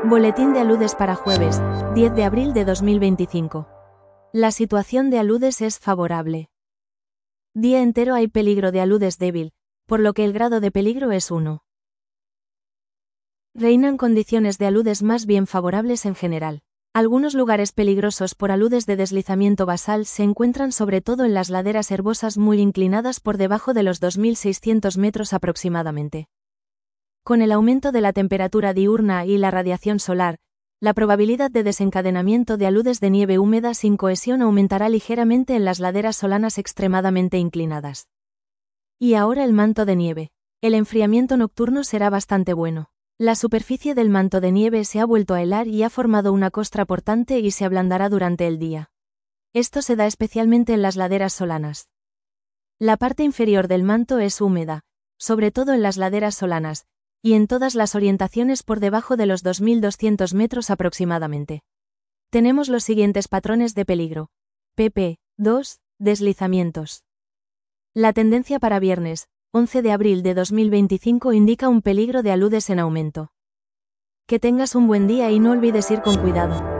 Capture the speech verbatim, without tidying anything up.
Boletín de aludes para jueves, diez de abril de dos mil veinticinco. La situación de aludes es favorable. Día entero hay peligro de aludes débil, por lo que el grado de peligro es uno. Reinan condiciones de aludes más bien favorables en general. Algunos lugares peligrosos por aludes de deslizamiento basal se encuentran sobre todo en las laderas herbosas muy inclinadas por debajo de los dos mil seiscientos metros aproximadamente. Con el aumento de la temperatura diurna y la radiación solar, la probabilidad de desencadenamiento de aludes de nieve húmeda sin cohesión aumentará ligeramente en las laderas solanas extremadamente inclinadas. Y ahora el manto de nieve. El enfriamiento nocturno será bastante bueno. La superficie del manto de nieve se ha vuelto a helar y ha formado una costra portante y se ablandará durante el día. Esto se da especialmente en las laderas solanas. La parte inferior del manto es húmeda, sobre todo en las laderas solanas, y en todas las orientaciones por debajo de los dos mil doscientos metros aproximadamente. Tenemos los siguientes patrones de peligro. pp dos. Deslizamientos. La tendencia para viernes, once de abril de dos mil veinticinco indica un peligro de aludes en aumento. Que tengas un buen día y no olvides ir con cuidado.